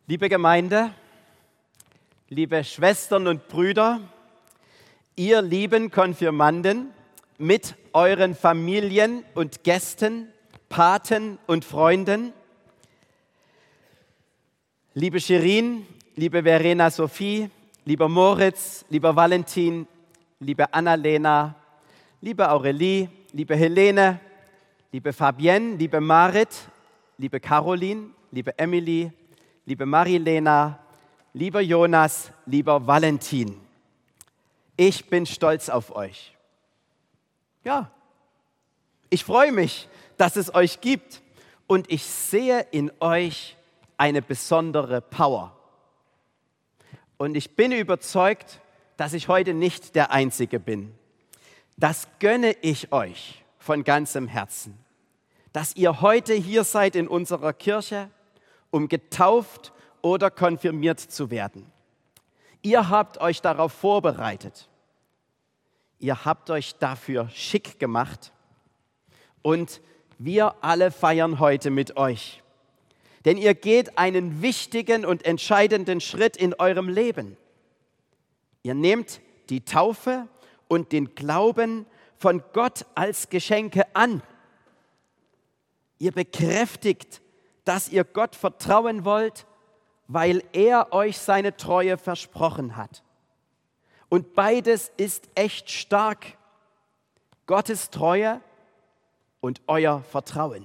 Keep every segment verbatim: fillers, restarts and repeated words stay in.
Liebe Gemeinde, liebe Schwestern und Brüder, ihr lieben Konfirmanden mit euren Familien und Gästen, Paten und Freunden, liebe Shirin, liebe Verena Sophie, lieber Moritz, lieber Valentin, liebe Annalena, liebe Aurelie, liebe Helene, liebe Fabienne, liebe Marit, liebe Caroline, liebe Emily, liebe Marilena, lieber Jonas, lieber Valentin. Ich bin stolz auf euch. Ja, ich freue mich, dass es euch gibt und ich sehe in euch eine besondere Power. Und ich bin überzeugt, dass ich heute nicht der Einzige bin. Das gönne ich euch von ganzem Herzen, dass ihr heute hier seid in unserer Kirche, um getauft oder konfirmiert zu werden. Ihr habt euch darauf vorbereitet. Ihr habt euch dafür schick gemacht. Und wir alle feiern heute mit euch. Denn ihr geht einen wichtigen und entscheidenden Schritt in eurem Leben. Ihr nehmt die Taufe und den Glauben von Gott als Geschenke an. Ihr bekräftigt, dass ihr Gott vertrauen wollt, weil er euch seine Treue versprochen hat. Und beides ist echt stark. Gottes Treue und euer Vertrauen.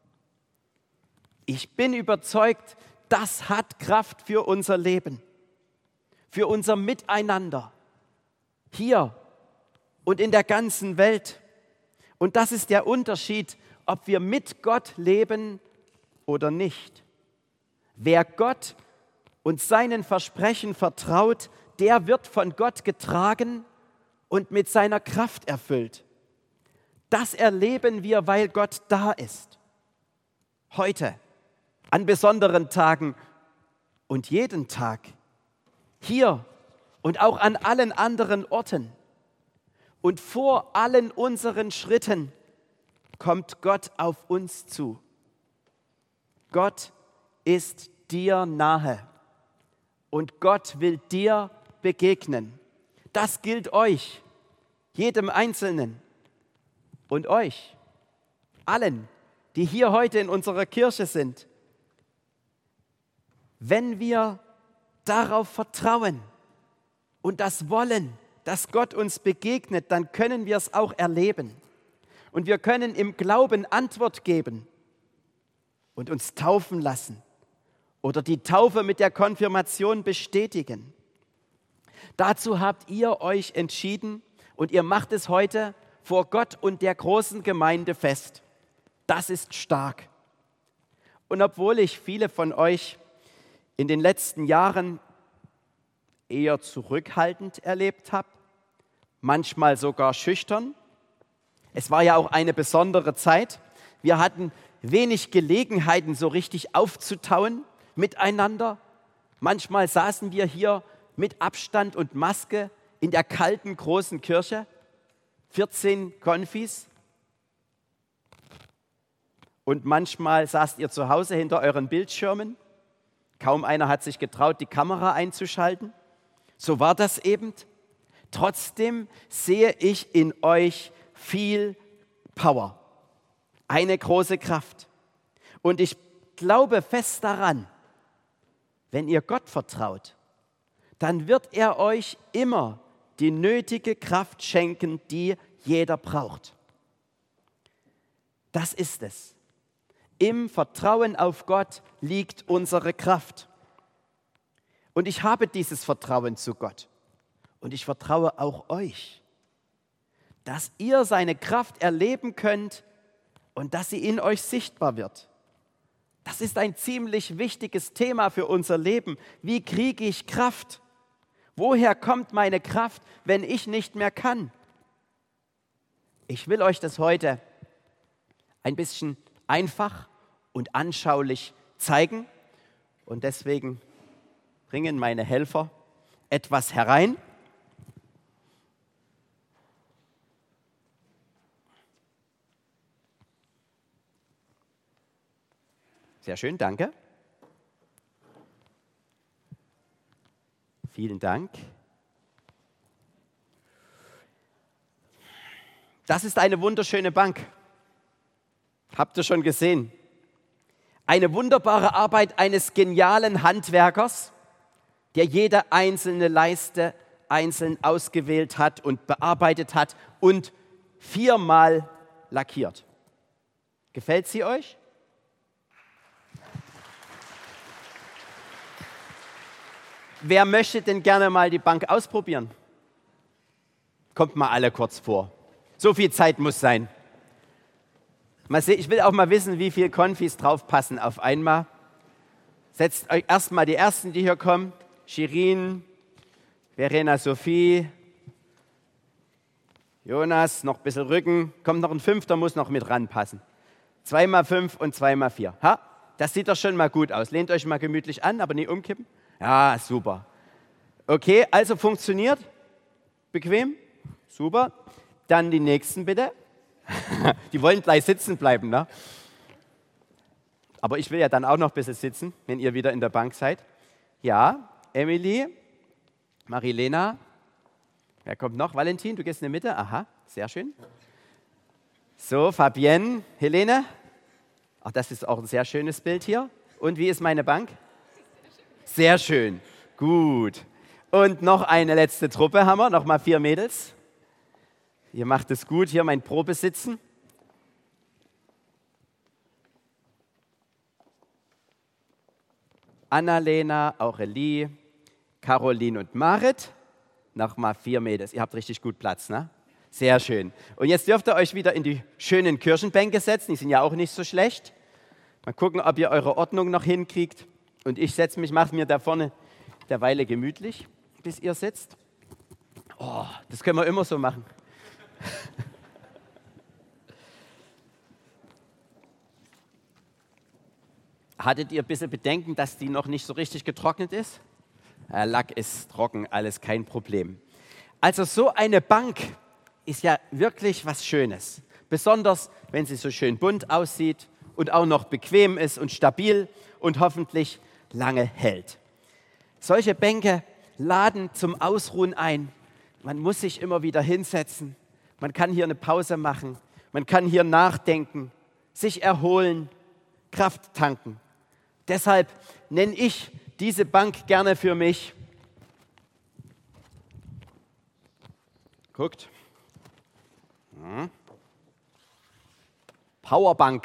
Ich bin überzeugt, das hat Kraft für unser Leben, für unser Miteinander, hier und in der ganzen Welt. Und das ist der Unterschied, ob wir mit Gott leben oder nicht. Wer Gott und seinen Versprechen vertraut, der wird von Gott getragen und mit seiner Kraft erfüllt. Das erleben wir, weil Gott da ist. Heute, an besonderen Tagen und jeden Tag. Hier und auch an allen anderen Orten. Und vor allen unseren Schritten kommt Gott auf uns zu. Gott ist dir nahe und Gott will dir begegnen. Das gilt euch, jedem Einzelnen und euch, allen, die hier heute in unserer Kirche sind. Wenn wir darauf vertrauen und das wollen, dass Gott uns begegnet, dann können wir es auch erleben. Und wir können im Glauben Antwort geben und uns taufen lassen oder die Taufe mit der Konfirmation bestätigen. Dazu habt ihr euch entschieden und ihr macht es heute vor Gott und der großen Gemeinde fest. Das ist stark. Und obwohl ich viele von euch in den letzten Jahren eher zurückhaltend erlebt habe, manchmal sogar schüchtern, es war ja auch eine besondere Zeit. Wir hatten wenig Gelegenheiten, so richtig aufzutauen miteinander. Manchmal saßen wir hier mit Abstand und Maske in der kalten, großen Kirche, vierzehn Konfis. Und manchmal saßt ihr zu Hause hinter euren Bildschirmen. Kaum einer hat sich getraut, die Kamera einzuschalten. So war das eben. Trotzdem sehe ich in euch viel Power, eine große Kraft. Und ich glaube fest daran, wenn ihr Gott vertraut, dann wird er euch immer die nötige Kraft schenken, die jeder braucht. Das ist es. Im Vertrauen auf Gott liegt unsere Kraft. Und ich habe dieses Vertrauen zu Gott. Und ich vertraue auch euch, dass ihr seine Kraft erleben könnt und dass sie in euch sichtbar wird. Das ist ein ziemlich wichtiges Thema für unser Leben. Wie kriege ich Kraft? Woher kommt meine Kraft, wenn ich nicht mehr kann? Ich will euch das heute ein bisschen einfach und anschaulich zeigen. Und deswegen bringen meine Helfer etwas herein. Sehr schön, danke. Vielen Dank. Das ist eine wunderschöne Bank. Habt ihr schon gesehen? Eine wunderbare Arbeit eines genialen Handwerkers, der jede einzelne Leiste einzeln ausgewählt hat und bearbeitet hat und viermal lackiert. Gefällt sie euch? Wer möchte denn gerne mal die Bank ausprobieren? Kommt mal alle kurz vor. So viel Zeit muss sein. Mal sehen, ich will auch mal wissen, wie viele Konfis draufpassen auf einmal. Setzt euch erstmal die ersten, die hier kommen. Shirin, Verena Sophie, Jonas, noch ein bisschen Rücken. Kommt noch ein Fünfter, muss noch mit ranpassen. Zwei mal fünf und zwei mal vier. Ha, das sieht doch schon mal gut aus. Lehnt euch mal gemütlich an, aber nie umkippen. Ja, super. Okay, also funktioniert. Bequem. Super. Dann die nächsten bitte. Die wollen gleich sitzen bleiben, ne? Aber ich will ja dann auch noch ein bisschen sitzen, wenn ihr wieder in der Bank seid. Ja, Emily, Marilena. Wer kommt noch? Valentin, du gehst in die Mitte. Aha, sehr schön. So, Fabienne, Helene. Ach, das ist auch ein sehr schönes Bild hier. Und wie ist meine Bank? Sehr schön. Gut. Und noch eine letzte Truppe haben wir, noch mal vier Mädels. Ihr macht es gut, hier mein Probesitzen. Annalena, Aurelie, Caroline und Marit. Nochmal vier Mädels. Ihr habt richtig gut Platz, ne? Sehr schön. Und jetzt dürft ihr euch wieder in die schönen Kirchenbänke setzen. Die sind ja auch nicht so schlecht. Mal gucken, ob ihr eure Ordnung noch hinkriegt. Und ich setze mich, mache mir da vorne derweile gemütlich, bis ihr sitzt. Oh, das können wir immer so machen. Hattet ihr ein bisschen Bedenken, dass die noch nicht so richtig getrocknet ist? Der Lack ist trocken, alles kein Problem. Also so eine Bank ist ja wirklich was Schönes. Besonders, wenn sie so schön bunt aussieht und auch noch bequem ist und stabil und hoffentlich lange hält. Solche Bänke laden zum Ausruhen ein. Man muss sich immer wieder hinsetzen. Man kann hier eine Pause machen. Man kann hier nachdenken, sich erholen, Kraft tanken. Deshalb nenne ich diese Bank gerne für mich. Guckt. Powerbank.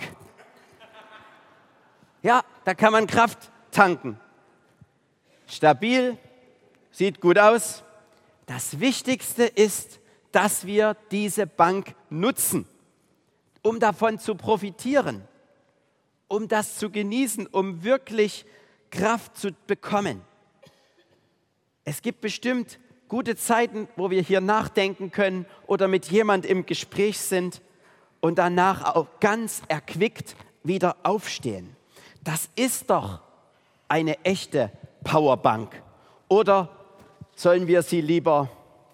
Ja, da kann man Kraft tanken. Stabil, sieht gut aus. Das Wichtigste ist, dass wir diese Bank nutzen, um davon zu profitieren, um das zu genießen, um wirklich Kraft zu bekommen. Es gibt bestimmt gute Zeiten, wo wir hier nachdenken können oder mit jemand im Gespräch sind und danach auch ganz erquickt wieder aufstehen. Das ist doch eine echte Powerbank. Oder sollen wir sie lieber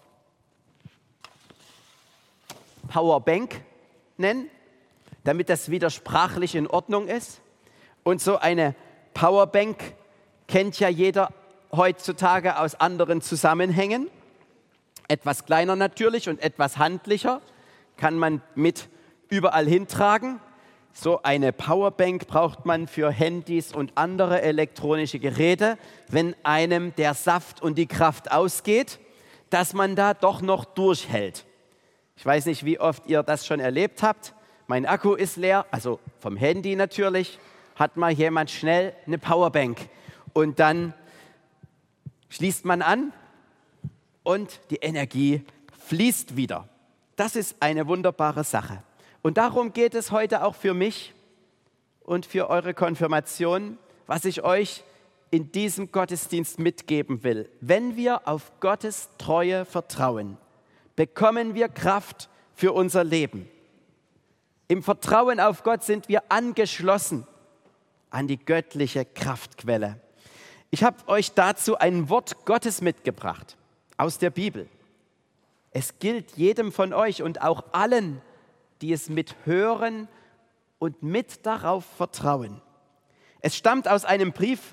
Powerbank nennen, damit das wieder sprachlich in Ordnung ist? Und so eine Powerbank kennt ja jeder heutzutage aus anderen Zusammenhängen. Etwas kleiner natürlich und etwas handlicher, kann man mit überall hintragen. So eine Powerbank braucht man für Handys und andere elektronische Geräte, wenn einem der Saft und die Kraft ausgeht, dass man da doch noch durchhält. Ich weiß nicht, wie oft ihr das schon erlebt habt. Mein Akku ist leer, also vom Handy natürlich, hat mal jemand schnell eine Powerbank und dann schließt man an und die Energie fließt wieder. Das ist eine wunderbare Sache. Und darum geht es heute auch für mich und für eure Konfirmation, was ich euch in diesem Gottesdienst mitgeben will. Wenn wir auf Gottes Treue vertrauen, bekommen wir Kraft für unser Leben. Im Vertrauen auf Gott sind wir angeschlossen an die göttliche Kraftquelle. Ich habe euch dazu ein Wort Gottes mitgebracht aus der Bibel. Es gilt jedem von euch und auch allen, die es mithören und mit darauf vertrauen. Es stammt aus einem Brief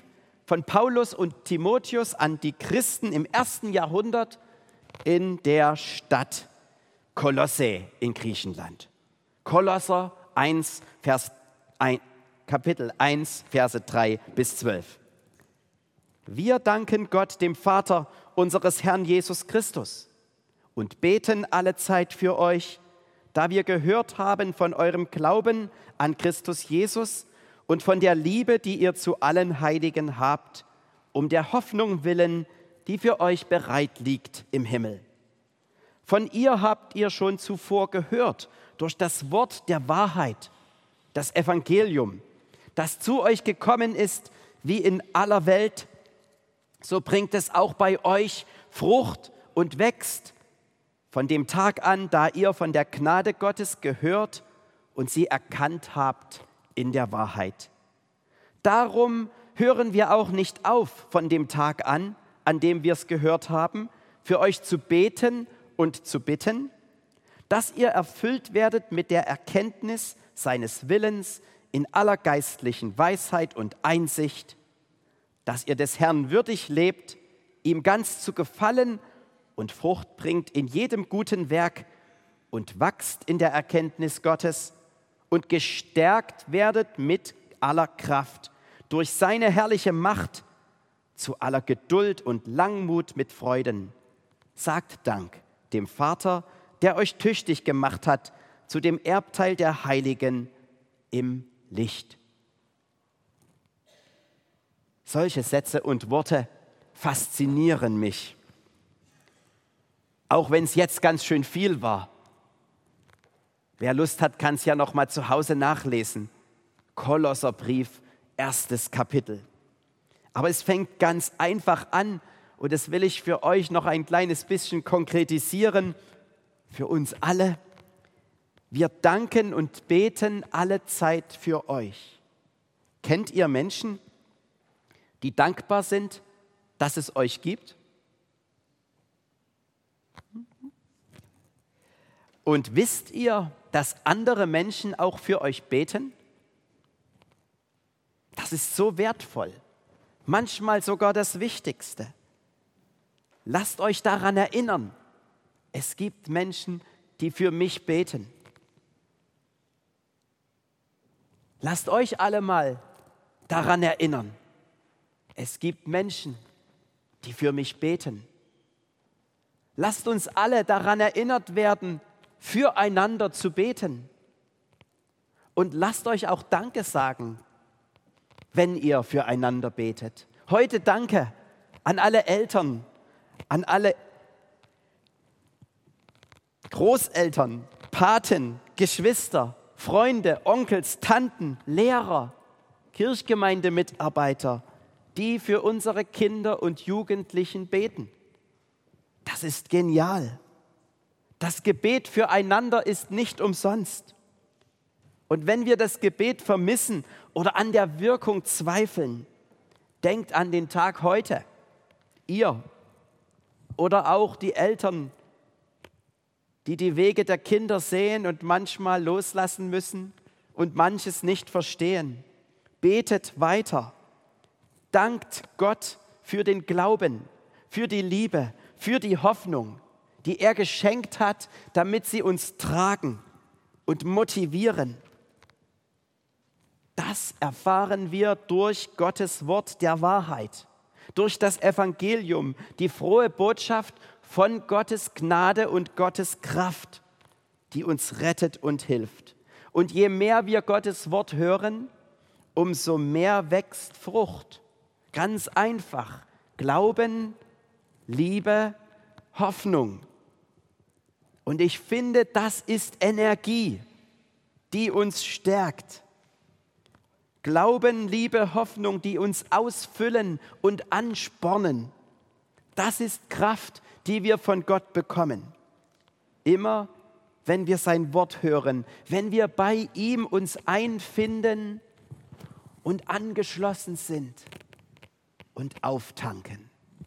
von Paulus und Timotheus an die Christen im ersten Jahrhundert in der Stadt Kolosse in Griechenland. Kolosser eins, Vers eins, Kapitel eins, Verse drei bis zwölf. Wir danken Gott, dem Vater unseres Herrn Jesus Christus, und beten allezeit für euch, da wir gehört haben von eurem Glauben an Christus Jesus und von der Liebe, die ihr zu allen Heiligen habt, um der Hoffnung willen, die für euch bereit liegt im Himmel. Von ihr habt ihr schon zuvor gehört durch das Wort der Wahrheit, das Evangelium, das zu euch gekommen ist, wie in aller Welt, so bringt es auch bei euch Frucht und wächst, von dem Tag an, da ihr von der Gnade Gottes gehört und sie erkannt habt in der Wahrheit. Darum hören wir auch nicht auf, von dem Tag an, an dem wir es gehört haben, für euch zu beten und zu bitten, dass ihr erfüllt werdet mit der Erkenntnis seines Willens in aller geistlichen Weisheit und Einsicht, dass ihr des Herrn würdig lebt, ihm ganz zu gefallen und Frucht bringt in jedem guten Werk und wachst in der Erkenntnis Gottes und gestärkt werdet mit aller Kraft durch seine herrliche Macht zu aller Geduld und Langmut mit Freuden. Sagt Dank dem Vater, der euch tüchtig gemacht hat zu dem Erbteil der Heiligen im Licht. Solche Sätze und Worte faszinieren mich. Auch wenn es jetzt ganz schön viel war. Wer Lust hat, kann es ja noch mal zu Hause nachlesen. Kolosserbrief, erstes Kapitel. Aber es fängt ganz einfach an und das will ich für euch noch ein kleines bisschen konkretisieren, für uns alle. Wir danken und beten alle Zeit für euch. Kennt ihr Menschen, die dankbar sind, dass es euch gibt? Und wisst ihr, dass andere Menschen auch für euch beten? Das ist so wertvoll, manchmal sogar das Wichtigste. Lasst euch daran erinnern, es gibt Menschen, die für mich beten. Lasst euch alle mal daran erinnern, es gibt Menschen, die für mich beten. Lasst uns alle daran erinnert werden, füreinander zu beten. Und lasst euch auch Danke sagen, wenn ihr füreinander betet. Heute Danke an alle Eltern, an alle Großeltern, Paten, Geschwister, Freunde, Onkels, Tanten, Lehrer, Kirchgemeindemitarbeiter, die für unsere Kinder und Jugendlichen beten. Das ist genial. Das Gebet füreinander ist nicht umsonst. Und wenn wir das Gebet vermissen oder an der Wirkung zweifeln, denkt an den Tag heute. Ihr oder auch die Eltern, die die Wege der Kinder sehen und manchmal loslassen müssen und manches nicht verstehen. Betet weiter. Dankt Gott für den Glauben, für die Liebe, für die Hoffnung, die er geschenkt hat, damit sie uns tragen und motivieren. Das erfahren wir durch Gottes Wort der Wahrheit, durch das Evangelium, die frohe Botschaft von Gottes Gnade und Gottes Kraft, die uns rettet und hilft. Und je mehr wir Gottes Wort hören, umso mehr wächst Frucht. Ganz einfach. Glauben, Liebe, Hoffnung. Und ich finde, das ist Energie, die uns stärkt. Glauben, Liebe, Hoffnung, die uns ausfüllen und anspornen. Das ist Kraft, die wir von Gott bekommen. Immer, wenn wir sein Wort hören, wenn wir bei ihm uns einfinden und angeschlossen sind und auftanken.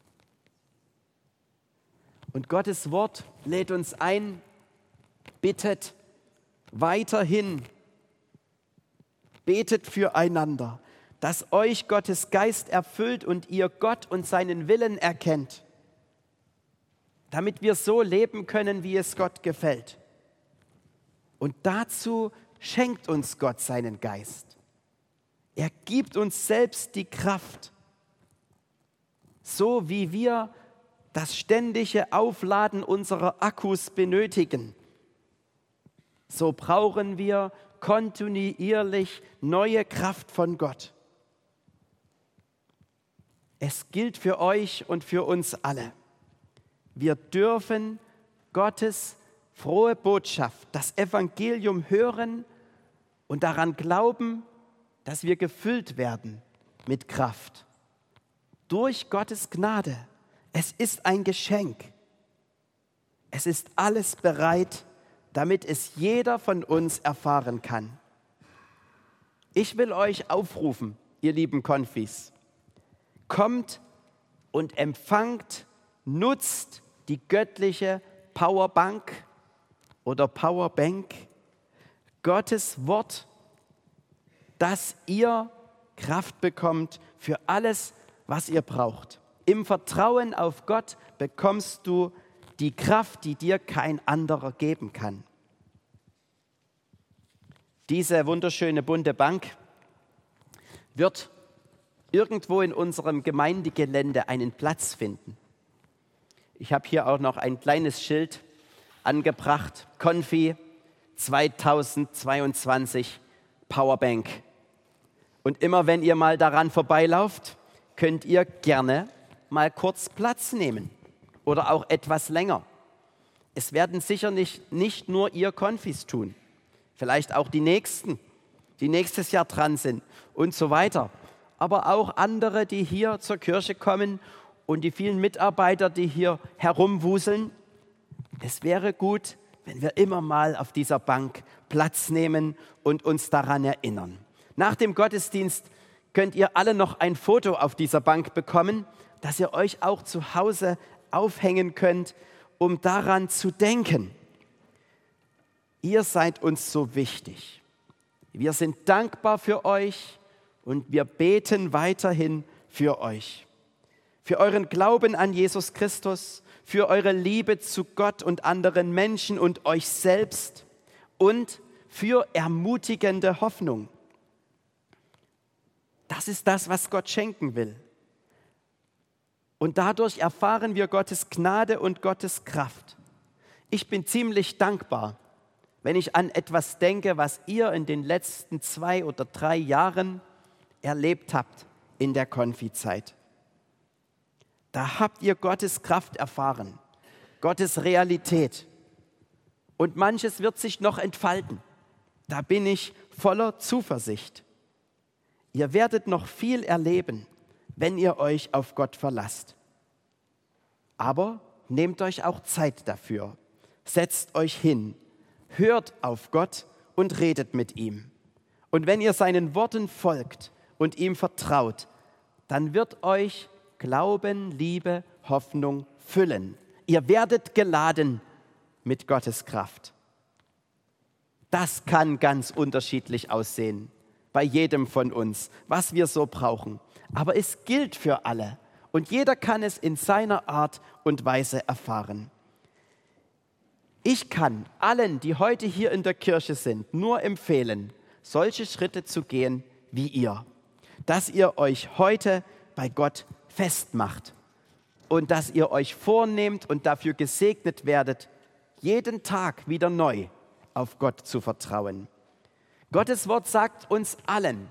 Und Gottes Wort lädt uns ein, bittet weiterhin, betet füreinander, dass euch Gottes Geist erfüllt und ihr Gott und seinen Willen erkennt, damit wir so leben können, wie es Gott gefällt. Und dazu schenkt uns Gott seinen Geist. Er gibt uns selbst die Kraft, so wie wir das ständige Aufladen unserer Akkus benötigen. So brauchen wir kontinuierlich neue Kraft von Gott. Es gilt für euch und für uns alle. Wir dürfen Gottes frohe Botschaft, das Evangelium hören und daran glauben, dass wir gefüllt werden mit Kraft. Durch Gottes Gnade. Es ist ein Geschenk. Es ist alles bereit, damit es jeder von uns erfahren kann. Ich will euch aufrufen, ihr lieben Konfis. Kommt und empfangt, nutzt die göttliche Powerbank oder Powerbank, Gottes Wort, dass ihr Kraft bekommt für alles, was ihr braucht. Im Vertrauen auf Gott bekommst du die Kraft, die dir kein anderer geben kann. Diese wunderschöne bunte Bank wird irgendwo in unserem Gemeindegelände einen Platz finden. Ich habe hier auch noch ein kleines Schild angebracht, Konfi zweitausendzweiundzwanzig Powerbank. Und immer wenn ihr mal daran vorbeilauft, könnt ihr gerne mal kurz Platz nehmen oder auch etwas länger. Es werden sicher nicht, nicht nur ihr Konfis tun, vielleicht auch die Nächsten, die nächstes Jahr dran sind und so weiter. Aber auch andere, die hier zur Kirche kommen und die vielen Mitarbeiter, die hier herumwuseln. Es wäre gut, wenn wir immer mal auf dieser Bank Platz nehmen und uns daran erinnern. Nach dem Gottesdienst könnt ihr alle noch ein Foto auf dieser Bank bekommen, das ihr euch auch zu Hause aufhängen könnt, um daran zu denken. Ihr seid uns so wichtig. Wir sind dankbar für euch und wir beten weiterhin für euch. Für euren Glauben an Jesus Christus, für eure Liebe zu Gott und anderen Menschen und euch selbst und für ermutigende Hoffnung. Das ist das, was Gott schenken will. Und dadurch erfahren wir Gottes Gnade und Gottes Kraft. Ich bin ziemlich dankbar, wenn ich an etwas denke, was ihr in den letzten zwei oder drei Jahren erlebt habt in der Konfi-Zeit. Da habt ihr Gottes Kraft erfahren, Gottes Realität. Und manches wird sich noch entfalten. Da bin ich voller Zuversicht. Ihr werdet noch viel erleben, wenn ihr euch auf Gott verlasst. Aber nehmt euch auch Zeit dafür. Setzt euch hin, hört auf Gott und redet mit ihm. Und wenn ihr seinen Worten folgt und ihm vertraut, dann wird euch Glauben, Liebe, Hoffnung füllen. Ihr werdet geladen mit Gottes Kraft. Das kann ganz unterschiedlich aussehen bei jedem von uns, was wir so brauchen. Aber es gilt für alle und jeder kann es in seiner Art und Weise erfahren. Ich kann allen, die heute hier in der Kirche sind, nur empfehlen, solche Schritte zu gehen wie ihr. Dass ihr euch heute bei Gott festmacht und dass ihr euch vornehmt und dafür gesegnet werdet, jeden Tag wieder neu auf Gott zu vertrauen. Gottes Wort sagt uns allen,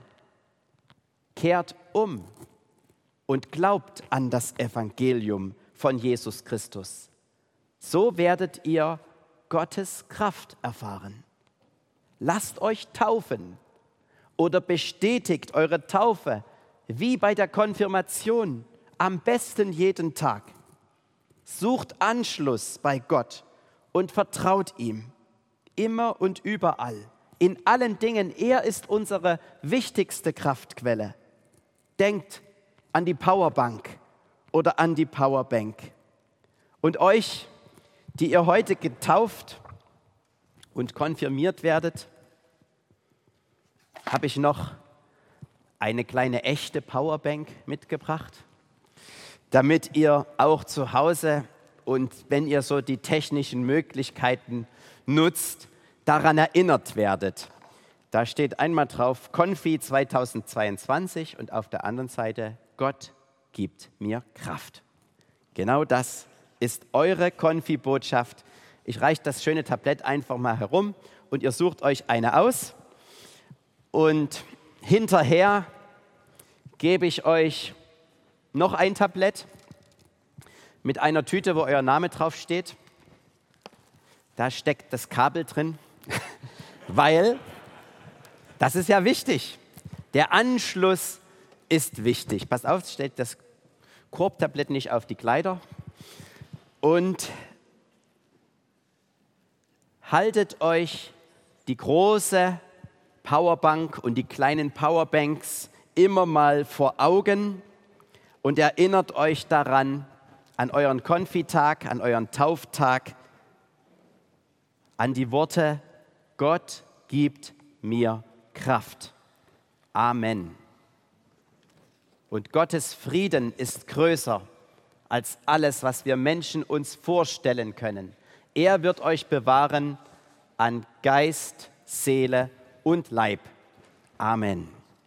kehrt um und glaubt an das Evangelium von Jesus Christus. So werdet ihr Gottes Kraft erfahren. Lasst euch taufen oder bestätigt eure Taufe wie bei der Konfirmation, am besten jeden Tag. Sucht Anschluss bei Gott und vertraut ihm, immer und überall, in allen Dingen. Er ist unsere wichtigste Kraftquelle. Denkt an die Powerbank oder an die Powerbank. Und euch, die ihr heute getauft und konfirmiert werdet, habe ich noch eine kleine echte Powerbank mitgebracht, damit ihr auch zu Hause und wenn ihr so die technischen Möglichkeiten nutzt, daran erinnert werdet. Da steht einmal drauf Konfi zweitausendzweiundzwanzig und auf der anderen Seite Gott gibt mir Kraft. Genau das ist eure Konfi-Botschaft. Ich reiche das schöne Tablett einfach mal herum und ihr sucht euch eine aus. Und hinterher gebe ich euch noch ein Tablett mit einer Tüte, wo euer Name drauf steht. Da steckt das Kabel drin, weil das ist ja wichtig. Der Anschluss ist wichtig. Pass auf, stellt das Korbtablett nicht auf die Kleider und haltet euch die große Powerbank und die kleinen Powerbanks immer mal vor Augen und erinnert euch daran, an euren Konfitag, an euren Tauftag, an die Worte, Gott gibt mir Kraft. Amen. Und Gottes Frieden ist größer als alles, was wir Menschen uns vorstellen können. Er wird euch bewahren an Geist, Seele und Leib. Amen.